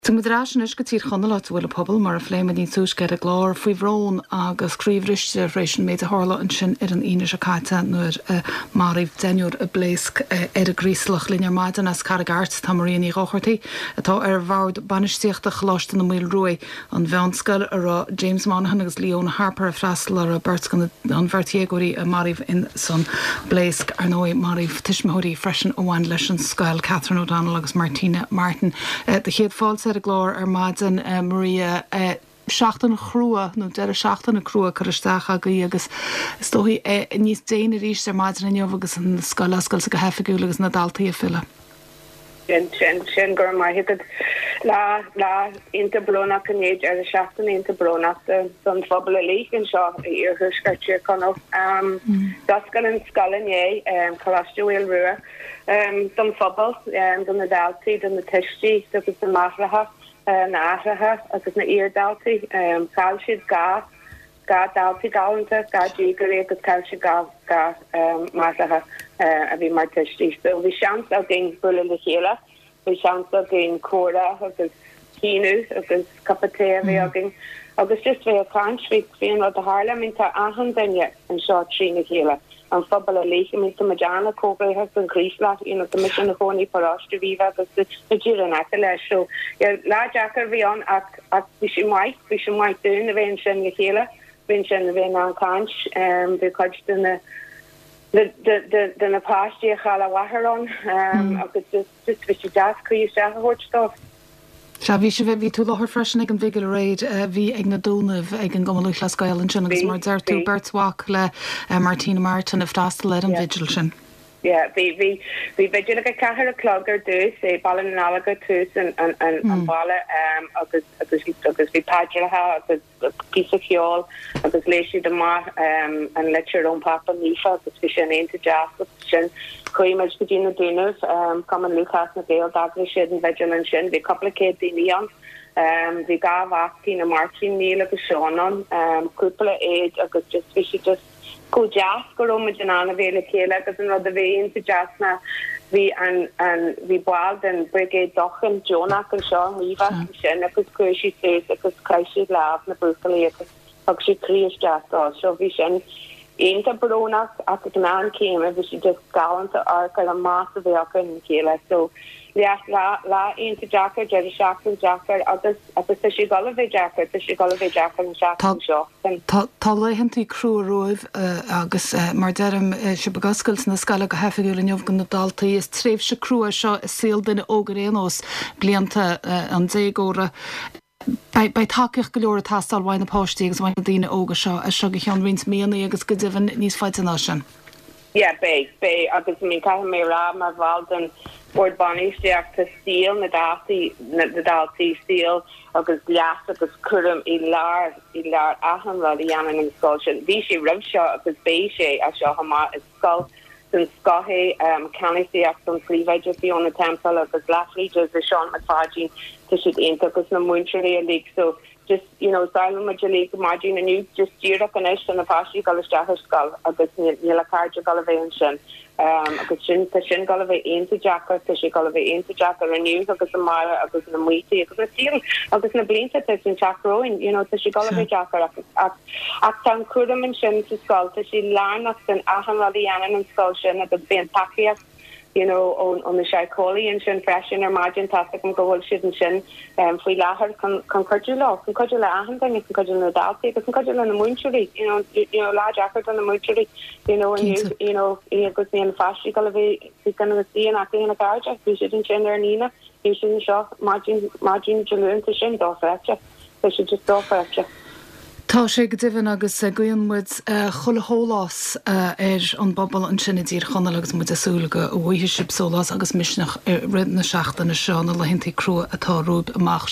Tá mudrasin is go tír chonnelat bhfuil a pobl mar a phléime dín túscead a glár faoi bhrón agus críomhriiste rééis méid a hála an sin ar an ine se caiite nuair maríomh déúr a bléisc ar a gríslach línear maidan as cargart tamaríoní rochirtaí atá ar bhard banistíocht a chláiste na mil roi an bheanscail ar James Monaghan agus Leona Harper a freistal ar a bertcan an bhartiagóí a maríomh in san bléisc ar nói maríomh tiismithirí freisin óhain leis an scail Catherine O'Donnell agus Martina Martin de chéad fáilte a glár ar maidin Maria seachtain chrua nó de seachtain na crua chuisteach a go agus istóí níos déine ríéis ar maidin in neomh agus an scolascail go hefigiú agus na daltaí a fila. Sin gur mai hiad lá interblónach an éid ar a seachtain interblónach don phobal a lí an seo ar thuiscartíir conó. Dascail an scalan é cholesterol ruúa don phobal don na daltaí don na teistí agus na maithratha na áithretha agus na íordaltaí cáil siad gá daltaí galanta gá dígarí agus cáil siad gá maithratha a bhí mar teistí. So bhí seans a gin bula le chéile, bhí seans a gin córa agus cíú agus capatéa bhí agin agus just bhí a cáint bhí an rud a hála mínta ahan daine an seo trí na chéile. An phobal a lí mínta Madonna cógaithe an críslach the mission na hóní paráiste bhíh agus na ddír an aice leis. So lá Jackar bhí an ach bhí sin maiid dún a bhéon sin na chéile, bhíon sin a bhéon an cáint bhí chuid den apáistí a chala waharón agus just bhí si deascríos a thuirtá. Se bhí se bhí tú láthir freisin ag an bhigil réid bhí ag na dúnamh ag an gomalú le scail an sin agus mar deir tú Bertwach le Martina Martin a freistal le an vigil sin. Bhí vigil a cethir a cloggar dús é ballan an álaga tús an balla agus bhí paidiratha agus písa cheol agus léisiú de mar an leir ón papa nífa agus bhí sin éanta jazz sin chuimeid go dtína dúnamh cum an Lucas na Gael dagla siad an vigil an sin bhí copplicéad daoine an bhí gáhhachtí na Martin Níl agus Seanan cúpla éid agus bhí si just go jazz go róid an anna bhéle chéile agus an rud a bhéon sa jazzna bhí bhí báil den brigéad dochan Jonach an seo míha sin agus cuaisí séis agus caiisiad láb na brúcaí agus si críos jazzá seo bhí sin éanta brónach agus an an céime bhí si just galanta arcail a más a bhéach an chéile so lá éanta Jackar de seachtain Jackar agus si galbhéh Jackar an seachtain seo. Tá leihantaí crú roimh agus mar deirm se begascail na scala go hefigiúil in neomh gan na daltaí is tréimh se crua seo is síl duine ógaréanós blianta an dégóra. Bei takeach go leor tastal bhain na páistí agus bhain na dtíine óga seo a seo go chean rins méana agus go ddíhann níos faighte sin. Bé agus mí cai mé rá mar bháil den bord banísteach tá stíl na daltaí stíl agus gleas agus curum i lár ahanrad i dhéanaan an scoil sin. Bhí sé rih seo agus bé sé a seo hamá is scoil san scothaí canisíach san phríomhaidir fiú na temple agus leafríidir a Sean McFadden tá siad aonta agus na muinteí a lí so just Simon Majali margin and you just steered up an ish and a pasty galistahar skull agus nila carja galavation agus shin galave into jacker tishi galave into jacker and you agus amara agus na muiti agus steel agus na blinta in chakro and tishi galave jacker at tan kudam and shin to skull tishi lan us and ahan radianan and skull shin agus being pakia on the Shaikoli and Shin Freshen or Margin Tastic and Gold Shit and Shin, Free Lahar, Concordula, Concordula, and Concordula Dalty, but Concordula and the Munchery, large effort on the Munchery, and you could be in Fashi Galavi, he's going to see an acting in a carriage, we shouldn't Shin or Nina, you shouldn't show Margin Jaloon to Shin Dorfetcha, they should just Dorfetcha. Tá sé go dibhann agus goionmuid chulahólás an bobbal an sinna dír chonal agus muid asúlaga ó bhuithe sib sólás agus misneach rid na seachtainna seo na lehinntaí crua atá rúb amach